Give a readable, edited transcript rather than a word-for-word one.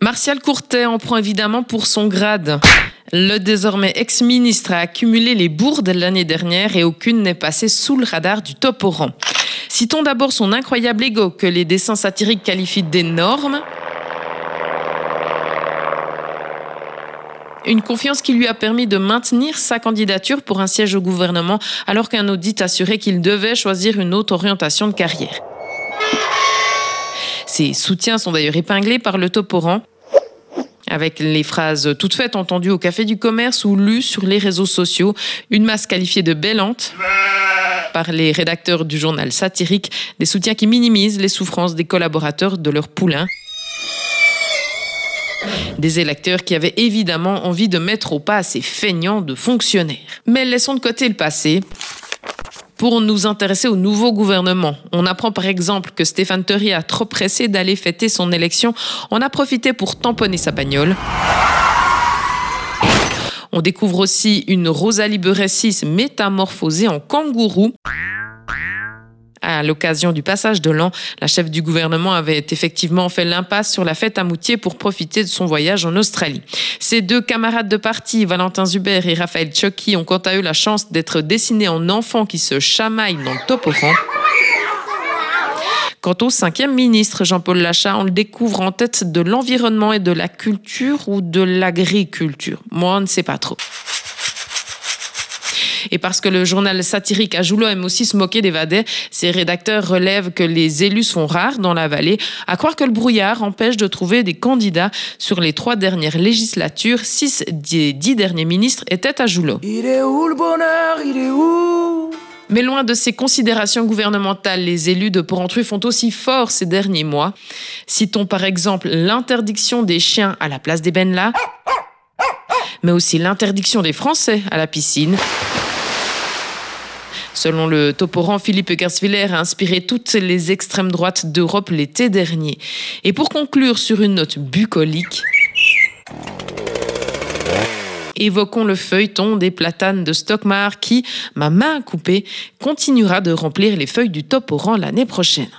Martial Courtet en prend évidemment pour son grade. Le désormais ex-ministre a accumulé les bourdes l'année dernière et aucune n'est passée sous le radar du top au rang. Citons d'abord son incroyable ego que les dessins satiriques qualifient d'énorme. Une confiance qui lui a permis de maintenir sa candidature pour un siège au gouvernement alors qu'un audit assurait qu'il devait choisir une autre orientation de carrière. Ses soutiens sont d'ailleurs épinglés par le top au rang, avec les phrases toutes faites entendues au Café du Commerce ou lues sur les réseaux sociaux, une masse qualifiée de bêlante par les rédacteurs du journal satirique, des soutiens qui minimisent les souffrances des collaborateurs de leur poulain. Des électeurs qui avaient évidemment envie de mettre au pas ces feignants de fonctionnaires. Mais laissons de côté le passé pour nous intéresser au nouveau gouvernement. On apprend par exemple que Stéphane Theury a trop pressé d'aller fêter son élection. On a profité pour tamponner sa bagnole. On découvre aussi une Rosalie Beressis métamorphosée en kangourou. À l'occasion du passage de l'an, la chef du gouvernement avait effectivement fait l'impasse sur la fête à Moutier pour profiter de son voyage en Australie. Ses deux camarades de parti, Valentin Zuber et Raphaël Tchocki, ont quant à eux la chance d'être dessinés en enfants qui se chamaillent dans le top au rang. Quant au 5e ministre, Jean-Paul Lachat, on le découvre en tête de l'environnement et de la culture ou de l'agriculture. Moi, on ne sait pas trop. Et parce que le journal satirique Ajoulo aime aussi se moquer des Vadais, ses rédacteurs relèvent que les élus sont rares dans la vallée, à croire que le brouillard empêche de trouver des candidats. Sur les 3 dernières législatures, 6 des 10 derniers ministres étaient à Ajoulo. Il est où le bonheur, il est où ? Mais loin de ces considérations gouvernementales, les élus de Porrentruy font aussi fort ces derniers mois. Citons par exemple l'interdiction des chiens à la place des benlas, mais aussi l'interdiction des Français à la piscine. Selon le top au rang, Philippe Gerswiller a inspiré toutes les extrêmes droites d'Europe l'été dernier. Et pour conclure sur une note bucolique, évoquons le feuilleton des platanes de Stockmar qui, ma main coupée, continuera de remplir les feuilles du top au rang l'année prochaine.